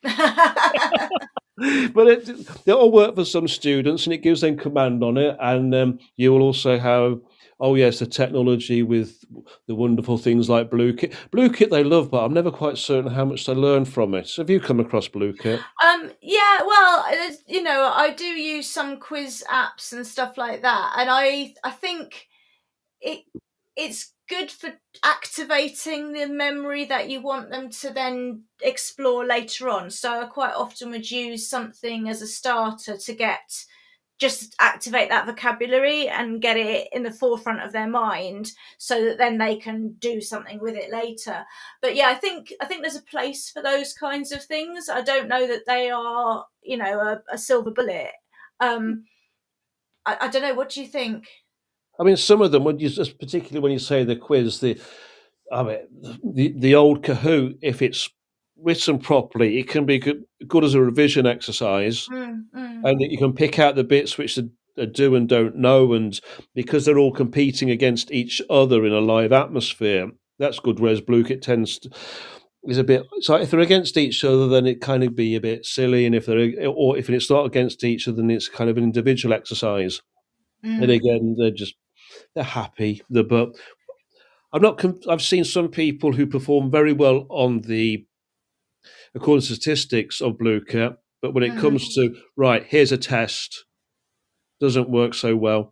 But it, they all work for some students, and it gives them command on it. And um, you will also have, oh yes, the technology with the wonderful things like BlueKit. BlueKit they love, but I'm never quite certain how much they learn from it. Have you come across BlueKit? Um, yeah, well, you know, I do use some quiz apps and stuff like that, and I I think it it's good for activating the memory that you want them to then explore later on. So I quite often would use something as a starter to get just activate that vocabulary and get it in the forefront of their mind so that then they can do something with it later. But yeah, I think I think there's a place for those kinds of things. I don't know that they are, you know, a, a silver bullet. Um, I, I don't know. What do you think? I mean, some of them, when you just particularly when you say the quiz, the I mean, the the old Kahoot, if it's written properly, it can be good, good as a revision exercise, mm, mm. and you can pick out the bits which they, they do and don't know, and because they're all competing against each other in a live atmosphere, that's good. Whereas BlueKit tends to is a bit so if they're against each other, then it kind of be a bit silly, and if they're or if it's not against each other, then it's kind of an individual exercise. Mm. And again, they're just they're happy. The but I'm not. I've seen some people who perform very well on the according to statistics of BlueKit, but when it mm. comes to right, here's a test, doesn't work so well.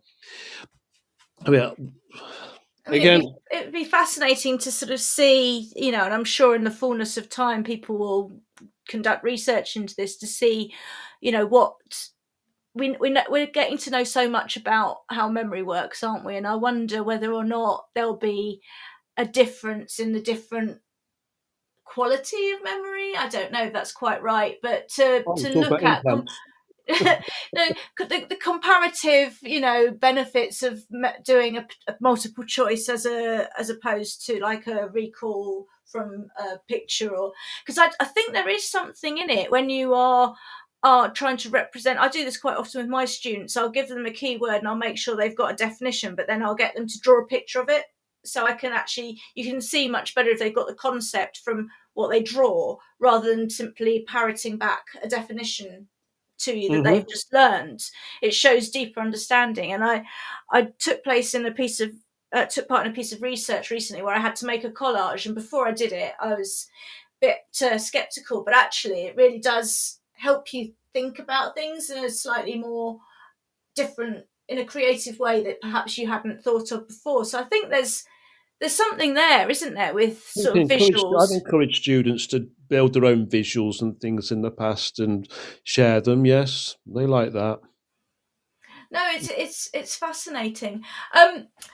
I mean, I mean, again, it'd be, it'd be fascinating to sort of see, you know, and I'm sure in the fullness of time, people will conduct research into this to see, you know, what. We, we know, we're getting to know so much about how memory works, aren't we? And I wonder whether or not there'll be a difference in the different quality of memory. I don't know if that's quite right, but to, oh, to look at com- the, the, the comparative, you know, benefits of doing a, a multiple choice as a as opposed to like a recall from a picture, or because I, I think there is something in it when you are. are trying to represent. I do this quite often with my students. I'll give them a keyword and I'll make sure they've got a definition, but then I'll get them to draw a picture of it. So I can actually, you can see much better if they've got the concept from what they draw rather than simply parroting back a definition to you that mm-hmm. they've just learned. It shows deeper understanding. And I, I took place in a piece of, uh, took part in a piece of research recently where I had to make a collage. And before I did it, I was a bit uh, skeptical, but actually it really does help you think about things in a slightly more different, in a creative way that perhaps you hadn't thought of before. So I think there's there's something there, isn't there, with sort of visuals? I've encouraged students to build their own visuals and things in the past and share them. Yes, they like that. No, it's it's it's fascinating. Um,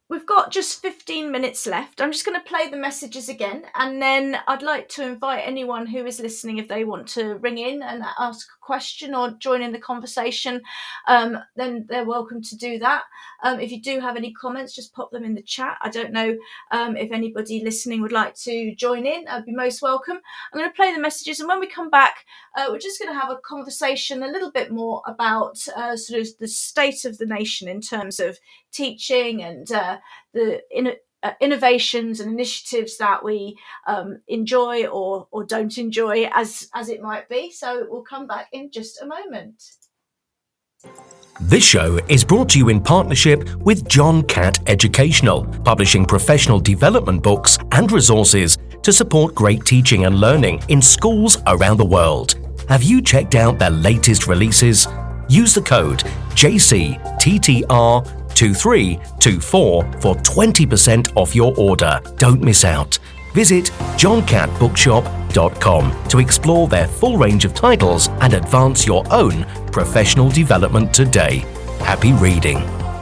we've got just fifteen minutes left. I'm just going to play the messages again, and then I'd like to invite anyone who is listening, if they want to ring in and ask a question or join in the conversation, um, then they're welcome to do that. Um, if you do have any comments, just pop them in the chat. I don't know um, if anybody listening would like to join in. I'd be most welcome. I'm going to play the messages, and when we come back, uh, we're just going to have a conversation a little bit more about uh, sort of the state of the nation in terms of teaching and uh, the in, uh, innovations and initiatives that we um, enjoy or or don't enjoy, as as it might be. So we'll come back in just a moment. This show is brought to you in partnership with John Catt Educational, publishing professional development books and resources to support great teaching and learning in schools around the world. Have you checked out their latest releases? Use the code J C T T R two three two four for twenty percent off your order. Don't miss out. Visit john catt bookshop dot com to explore their full range of titles and advance your own professional development today. Happy reading.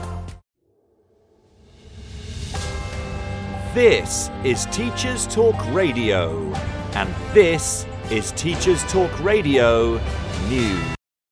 This is Teachers Talk Radio, and this is Teachers Talk Radio News.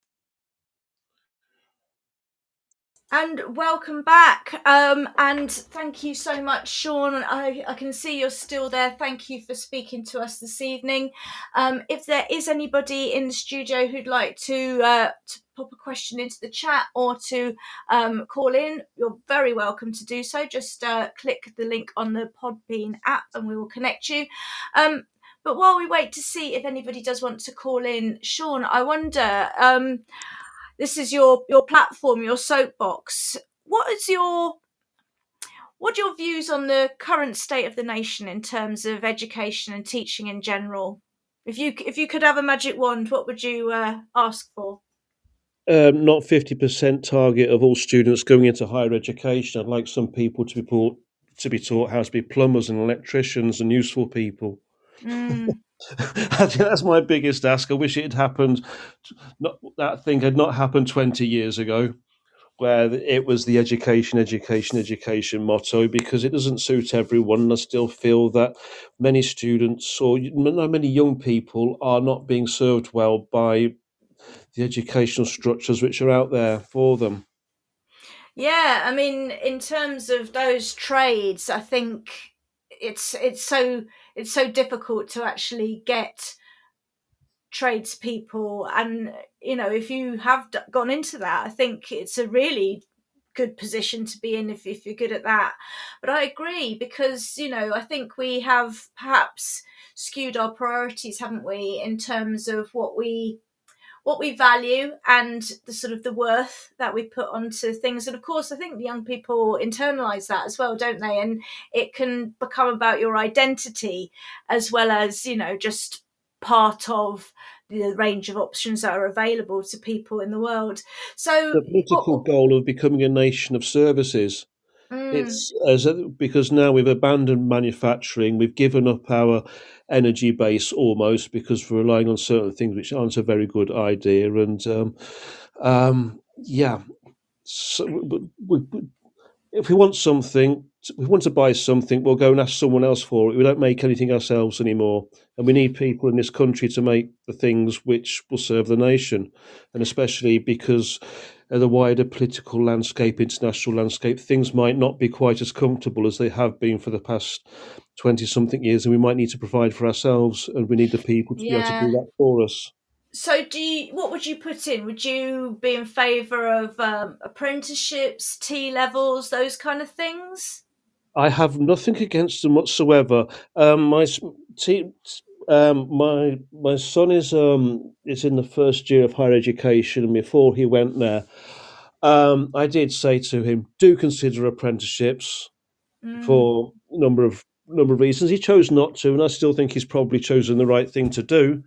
And welcome back. Um, and thank you so much, Sean. I, I can see you're still there. Thank you for speaking to us this evening. Um, if there is anybody in the studio who'd like to, uh, to pop a question into the chat or to um, call in, you're very welcome to do so. Just uh, click the link on the Podbean app and we will connect you. Um, but while we wait to see if anybody does want to call in, Sean, I wonder... Um, This is your, your platform, your soapbox. What is your what are your views on the current state of the nation in terms of education and teaching in general? If you if you could have a magic wand, what would you uh, ask for? Um, not fifty percent target of all students going into higher education. I'd like some people to be taught to be taught how to be plumbers and electricians and useful people. Mm. I think that's my biggest ask. I wish it had happened. Not, that thing had not happened twenty years ago, where it was the education, education, education motto, because it doesn't suit everyone. And I still feel that many students or many young people are not being served well by the educational structures which are out there for them. Yeah, I mean, in terms of those trades, I think it's it's so it's so difficult to actually get tradespeople, and you know, if you have d- gone into that, I think it's a really good position to be in if, if you're good at that. But I agree, because you know, I think we have perhaps skewed our priorities, haven't we, in terms of what we what we value and the sort of the worth that we put onto things. And of course, I think the young people internalize that as well, don't they? And it can become about your identity as well as, you know, just part of the range of options that are available to people in the world. So The political what, goal of becoming a nation of services. mm, It's as a, because now we've abandoned manufacturing, we've given up our energy base almost, because we're relying on certain things which aren't a very good idea. And um, um, yeah, so we, we, if we want something, if we want to buy something, we'll go and ask someone else for it. We don't make anything ourselves anymore, and we need people in this country to make the things which will serve the nation, and especially because uh, the wider political landscape, international landscape, things might not be quite as comfortable as they have been for the past twenty-something years, and we might need to provide for ourselves, and we need the people to be able to yeah. do that for us. So do you, what would you put in? Would you be in favour of um, apprenticeships, T levels, those kind of things? I have nothing against them whatsoever. Um, my t- um, my my son is um, is in the first year of higher education, and before he went there, um, I did say to him, "Do consider apprenticeships Mm. for a number of number of reasons." He chose not to, and I still think he's probably chosen the right thing to do.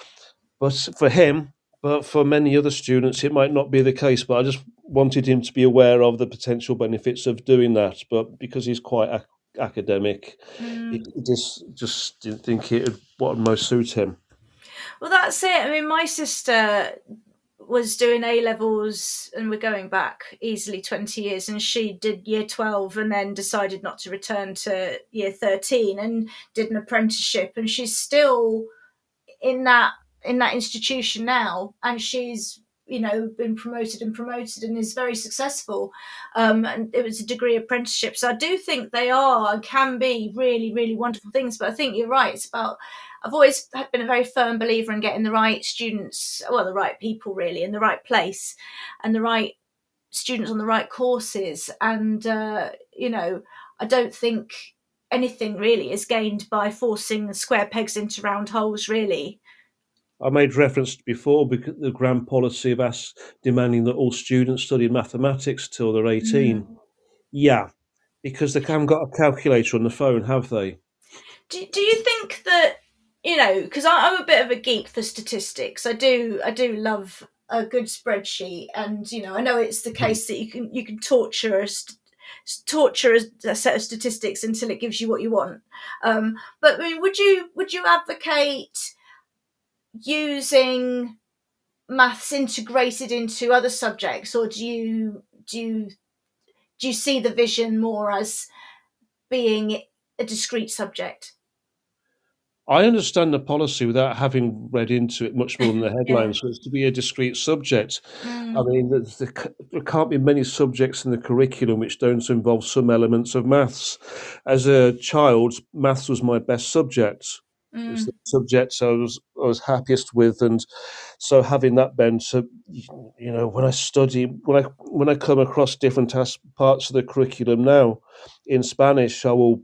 But for him, but for many other students, it might not be the case. But I just wanted him to be aware of the potential benefits of doing that. But because he's quite ac- academic, Mm. he just just didn't think it would what would most suit him. Well, that's it. I mean, my sister was doing A levels, and we're going back easily twenty years, and she did year twelve and then decided not to return to year thirteen and did an apprenticeship, and she's still in that in that institution now, and she's, you know, been promoted and promoted and is very successful. Um, and it was a degree apprenticeship. So I do think they are and can be really, really wonderful things. But I think you're right. It's about, I've always been a very firm believer in getting the right students, well, the right people really, in the right place, and the right students on the right courses. And, uh, you know, I don't think anything really is gained by forcing square pegs into round holes, really. I made reference before because the grand policy of us demanding that all students study mathematics till they're eighteen. Mm. Yeah, because they haven't got a calculator on the phone, have they? Do, do you think that, you know, because I'm a bit of a geek for statistics. I do I do love a good spreadsheet, and, you know, I know it's the case that you can you can torture a st- torture a set of statistics until it gives you what you want. Um, but I mean, would you would you advocate using maths integrated into other subjects, or do you do you do you see the vision more as being a discrete subject? I understand the policy without having read into it much more than the headlines. yeah. So it's to be a discrete subject. Mm. I mean, there, there can't be many subjects in the curriculum which don't involve some elements of maths. As a child, maths was my best subject. Mm. It's the subject I was I was happiest with, and so having that bent, so, you know, when I study, when I when I come across different as- parts of the curriculum now in Spanish, I will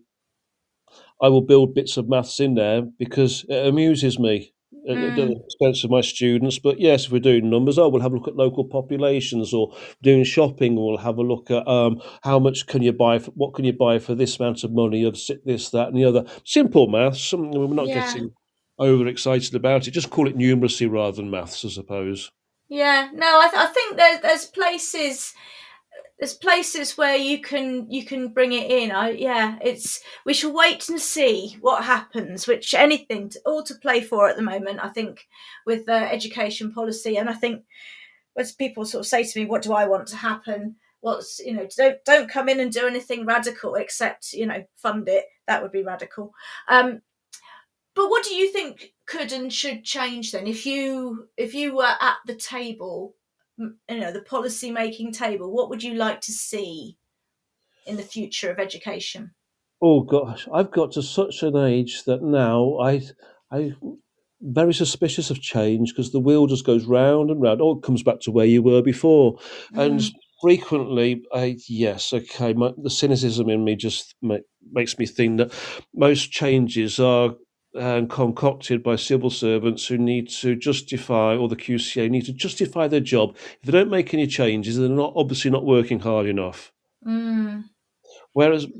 I will build bits of maths in there because it amuses me at mm. the expense of my students. But yes, if we're doing numbers, oh, we'll have a look at local populations, or doing shopping, we'll have a look at um, how much can you buy, for, what can you buy for this amount of money of this, that, and the other. Simple maths. We're not yeah. getting overexcited about it. Just call it numeracy rather than maths, I suppose. Yeah, no, I, th- I think there's there's places. There's places where you can you can bring it in. I yeah, it's we shall wait and see what happens. Which anything to, all to play for at the moment, I think, with uh, education policy. And I think as people sort of say to me, "What do I want to happen?" What's you know, don't don't come in and do anything radical except you know fund it. That would be radical. Um, but what do you think could and should change then? If you if you were at the table, you know, the policy making table, what would you like to see in the future of education? Oh gosh, I've got to such an age that now I I'm very suspicious of change, because the wheel just goes round and round. Oh, it comes back to where you were before. Mm. And frequently, I yes, okay, my, the cynicism in me just make, makes me think that most changes are and concocted by civil servants who need to justify, or the Q C A need to justify their job. If they don't make any changes, they're not obviously not working hard enough. Mm. Whereas, you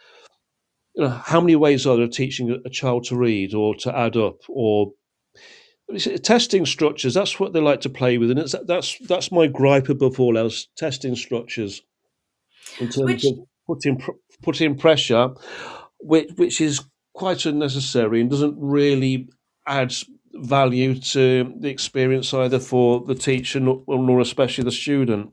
know, how many ways are there of teaching a child to read or to add up, or testing structures? That's what they like to play with, and it's, that's that's my gripe above all else: testing structures in terms which... of putting putting pressure, which which is quite unnecessary and doesn't really add value to the experience either for the teacher nor, nor especially the student.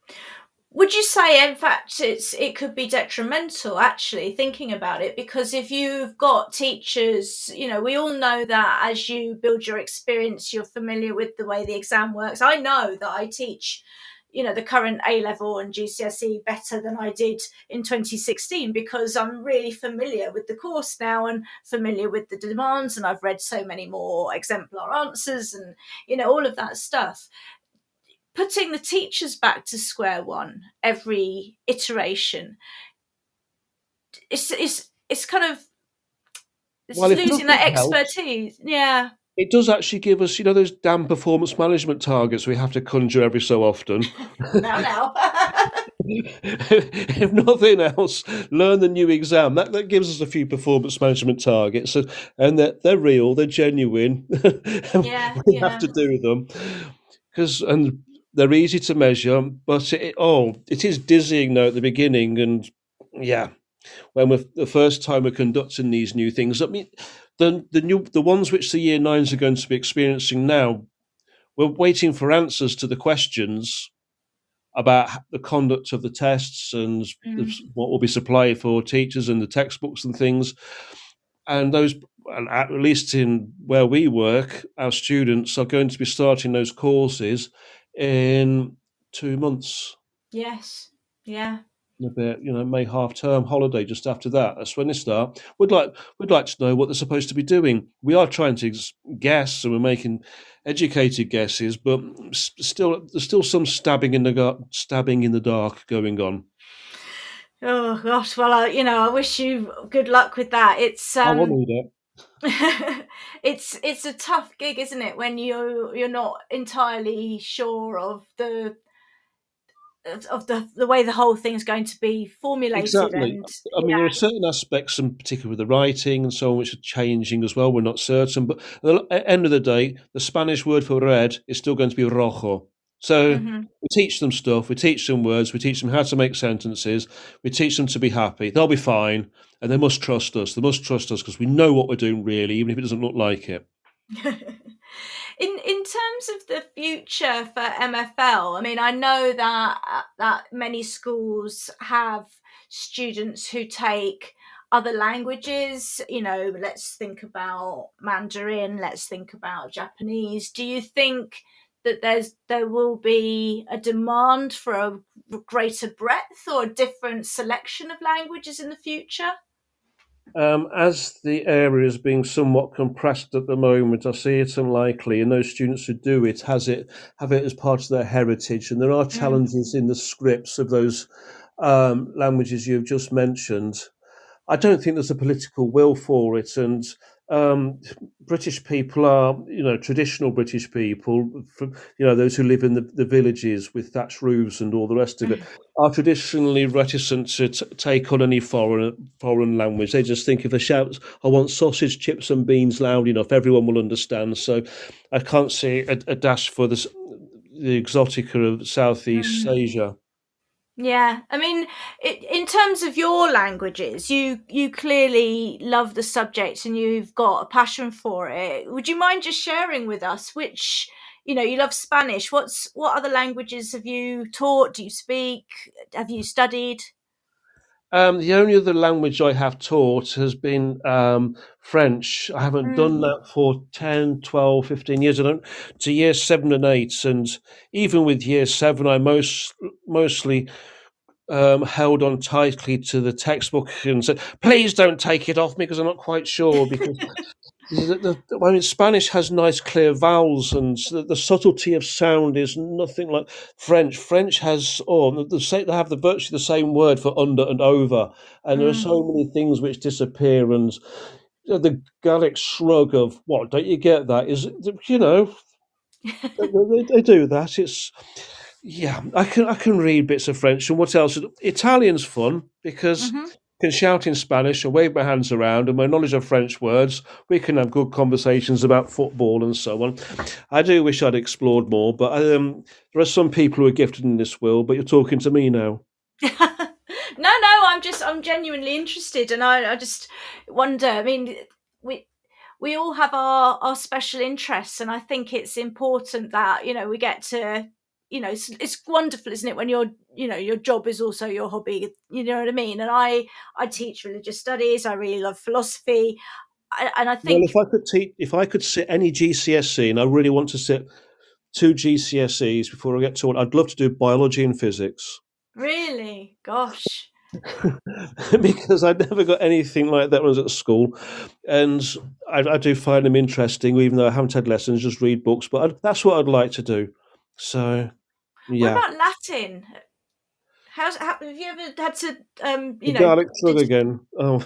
Would you say, in fact, it's it could be detrimental, actually, thinking about it? Because if you've got teachers, you know, we all know that as you build your experience, you're familiar with the way the exam works. I know that I teach, you know, the current A-level and G C S E better than I did in twenty sixteen, because I'm really familiar with the course now and familiar with the demands, and I've read so many more exemplar answers and, you know, all of that stuff. Putting the teachers back to square one every iteration, it's it's it's kind of it's well, losing that expertise. Helps. Yeah. It does actually give us, you know, those damn performance management targets we have to conjure every so often. now, now. If nothing else, learn the new exam. That that gives us a few performance management targets, and, and they're, they're real, they're genuine. Yeah, we yeah. have to do them because and they're easy to measure. But it, oh, it is dizzying though at the beginning, and yeah, when we're the first time we're conducting these new things. I mean, the the new the ones which the year nines are going to be experiencing now we're waiting for answers to the questions about the conduct of the tests and Mm. what will be supplied for teachers and the textbooks and things. And those, and at least in where we work, our students are going to be starting those courses in two months. Yes. Yeah. A bit, you know, May half term holiday just after that. That's when they start. We'd like we'd like to know what they're supposed to be doing. We are trying to guess, and we're making educated guesses, but still, there's still some stabbing in the gar- stabbing in the dark going on. Oh gosh, well, I, you know, I wish you good luck with that. It's um, I will need it. it's it's a tough gig, isn't it? When you you're not entirely sure of the of the the way the whole thing's going to be formulated. Exactly. And I mean, yeah. there are certain aspects, and particularly with the writing and so on, which are changing as well. We're not certain, but at the end of the day, the Spanish word for red is still going to be rojo. So Mm-hmm. we teach them stuff, we teach them words, we teach them how to make sentences, we teach them to be happy. They'll be fine, and they must trust us. They must trust us because we know what we're doing really, even if it doesn't look like it. In in terms of the future for M F L, I mean, I know that that many schools have students who take other languages. You know, let's think about Mandarin. Let's think about Japanese. Do you think that there's there will be a demand for a greater breadth or a different selection of languages in the future? Um, as the area is being somewhat compressed at the moment, I see it unlikely, and those students who do it has it have it as part of their heritage. And there are challenges mm. in the scripts of those um, languages you've just mentioned. I don't think there's a political will for it, and um, British people are, you know, traditional British people, from, you know, those who live in the, the villages with thatched roofs and all the rest of it, are traditionally reticent to t- take on any foreign foreign language. They just think if they shout, "I want sausage, chips, and beans" loud enough, everyone will understand. So, I can't see a, a dash for this, the exotica of Southeast mm. Asia. Yeah, I mean, it, in terms of your languages, you you clearly love the subject and you've got a passion for it. Would you mind just sharing with us which, you know, you love Spanish. What's what other languages have you taught? Do you speak? Have you studied? Um, the only other language I have taught has been um, French. I haven't mm. done that for ten, twelve, fifteen years. I don't to year seven and eight. And even with year seven, I most mostly um, held on tightly to the textbook and said, please don't take it off me because I'm not quite sure. Because the, the, I mean, Spanish has nice clear vowels, and the, the subtlety of sound is nothing like French. French has, oh, the, the, they have the virtually the same word for under and over, and there mm. are so many things which disappear. And the Gallic shrug of what? Don't you get that? Is you know, they, they do that. It's yeah. I can I can read bits of French, and what else? Italian's fun because. Mm-hmm. Can shout in Spanish and wave my hands around, and my knowledge of French words, we can have good conversations about football and so on. I do wish I'd explored more, but um, there are some people who are gifted in this world, but you're talking to me now. no, no, I'm just, I'm genuinely interested, and I, I just wonder, I mean, we we all have our, our special interests, and I think it's important that, you know, we get to, you know, it's, it's wonderful, isn't it, when your, you know, your job is also your hobby, you know what I mean? And I, I teach religious studies. I really love philosophy. I, and I think... Well, if I could teach, if I could sit any G C S E, and I really want to sit two G C S Es before I get to it, I'd love to do biology and physics. Really? Gosh. Because I never got anything like that when I was at school. And I, I do find them interesting, even though I haven't had lessons, just read books. But I, that's what I'd like to do. So... Yeah. What about Latin? How's how, have you ever had to um you the know garlic shrug did... again? Oh,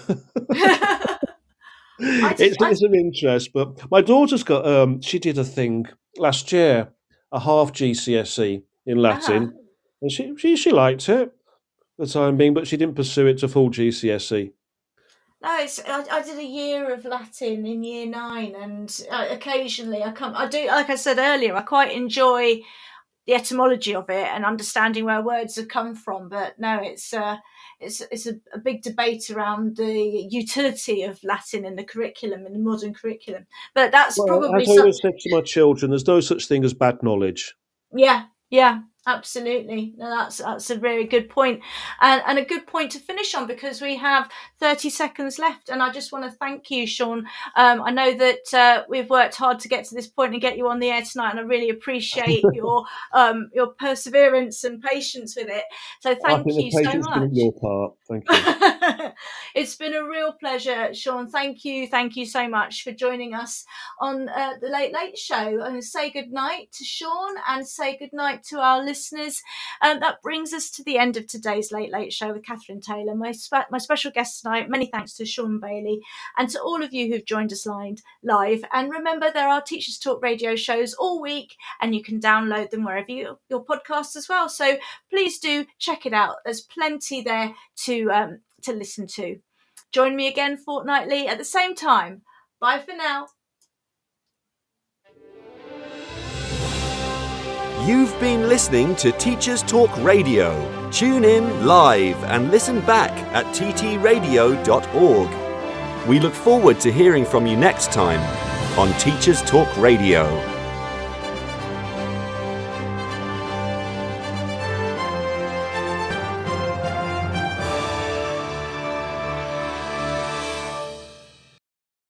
just, it's, I... it's of interest. But my daughter's got um she did a thing last year, a half G C S E in Latin, uh-huh. and she, she she liked it for the time being, but she didn't pursue it to full G C S E. No, it's, I, I did a year of Latin in year nine, and uh, occasionally I come. I do, like I said earlier, I quite enjoy the etymology of it and understanding where words have come from. But no, it's uh, it's it's a, a big debate around the utility of Latin in the curriculum, in the modern curriculum. But that's Well, probably as I some, always said to my children, there's no such thing as bad knowledge. yeah, yeah. Absolutely. No, that's that's a very good point. And, and a good point to finish on, because we have thirty seconds left. And I just want to thank you, Sean. Um, I know that uh, we've worked hard to get to this point and get you on the air tonight, and I really appreciate your um, your perseverance and patience with it. So thank I think you the so patience much. been your part. Thank you. It's been a real pleasure, Sean. Thank you. Thank you so much for joining us on uh, the Late Late Show. And say good night to Sean and say good night to our listeners. Listeners, um, that brings us to the end of today's Late Late Show with Catherine Taylor, my spe- my special guest tonight. Many thanks to Sean Bailey and to all of you who've joined us live. And remember, there are Teachers Talk radio shows all week, and you can download them wherever you your podcasts as well. So please do check it out. There's plenty there to um, to listen to. Join me again fortnightly at the same time. Bye for now. You've been listening to Teachers Talk Radio. Tune in live and listen back at t t radio dot org. We look forward to hearing from you next time on Teachers Talk Radio.